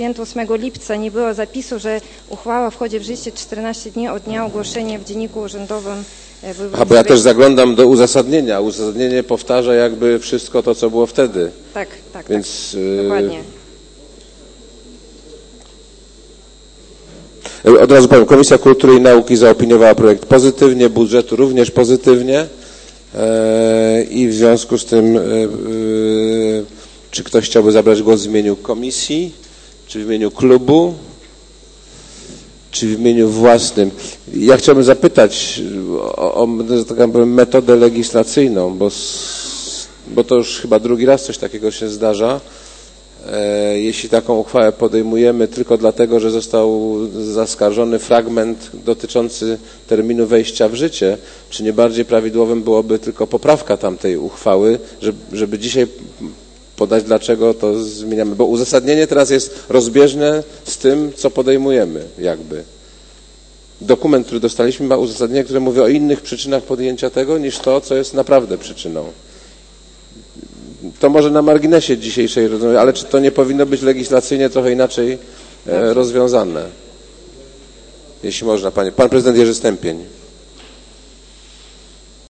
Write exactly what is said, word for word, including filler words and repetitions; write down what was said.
pięć ósmego lipca nie było zapisu, że uchwała wchodzi w życie czternaście dni od dnia ogłoszenia w Dzienniku Urzędowym. A bo ja też zaglądam do uzasadnienia. Uzasadnienie powtarza jakby wszystko to, co było wtedy. Tak, tak, Więc, tak. Dokładnie. Od razu powiem, Komisja Kultury i Nauki zaopiniowała projekt pozytywnie, budżetu również pozytywnie i w związku z tym czy ktoś chciałby zabrać głos w imieniu komisji, czy w imieniu klubu, czy w imieniu własnym? Ja chciałbym zapytać o, o tak powiem, metodę legislacyjną, bo, bo to już chyba drugi raz coś takiego się zdarza. Jeśli taką uchwałę podejmujemy tylko dlatego, że został zaskarżony fragment dotyczący terminu wejścia w życie, czy nie bardziej prawidłowym byłoby tylko poprawka tamtej uchwały, żeby, żeby dzisiaj podać, dlaczego to zmieniamy, bo uzasadnienie teraz jest rozbieżne z tym, co podejmujemy jakby. Dokument, który dostaliśmy, ma uzasadnienie, które mówi o innych przyczynach podjęcia tego, niż to, co jest naprawdę przyczyną. To może na marginesie dzisiejszej rozmowy, ale czy to nie powinno być legislacyjnie trochę inaczej e, rozwiązane? Jeśli można, panie. Pan prezydent Jerzy Stępień.